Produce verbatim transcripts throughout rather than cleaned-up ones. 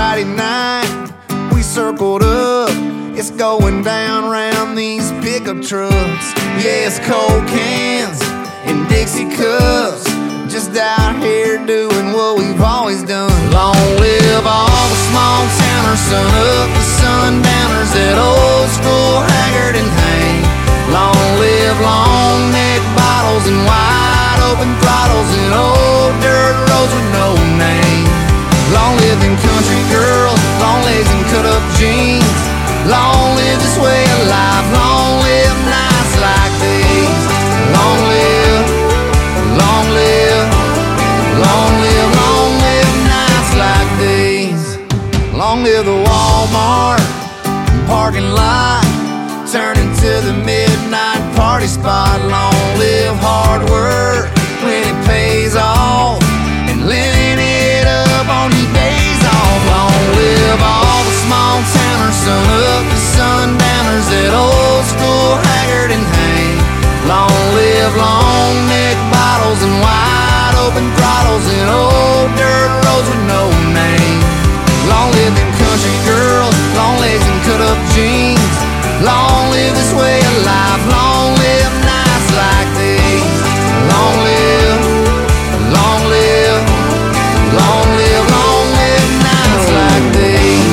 Friday night, we circled up. It's going down round these pickup trucks. Yeah, it's cold cans and Dixie cups, just out here doing what we've always done. Long live all the small towners, sun up to sundowners, that old school Haggard and Hank. Long live long neck bottles and wide open throttles and old dirt roads with no name. Long live them country girls, long legs and cut up jeans. Long live this way of life, long live nights like these. Long live, long live, long live, long live nights like these. Long live the Walmart parking lot, turning to the midnight party spot. Long live hard work when it pays off, and living it up on your days off. Long live all the small towners, sun up to sundowners, that old school Haggard and Hank. Long live long neck bottles and wide open throttles and old dirt roads with no name. Long live them country girls, long legs and cut up jeans. Long live this way of life, long live nights like these. Long live, long live, long live, long live nights like these.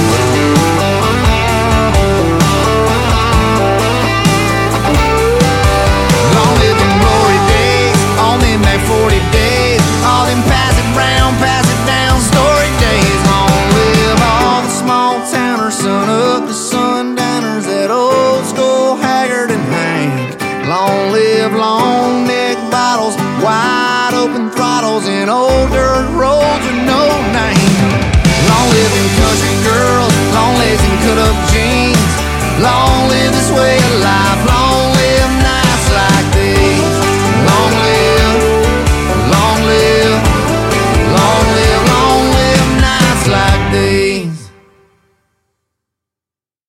Long live them glory days, all them back forty days, all them pass it round, pass it down story days. Long live all the small towners, sun up to sundowners, that old school Haggard and Hank. Long live long neck bottles, wide open throttles, and old dirt roads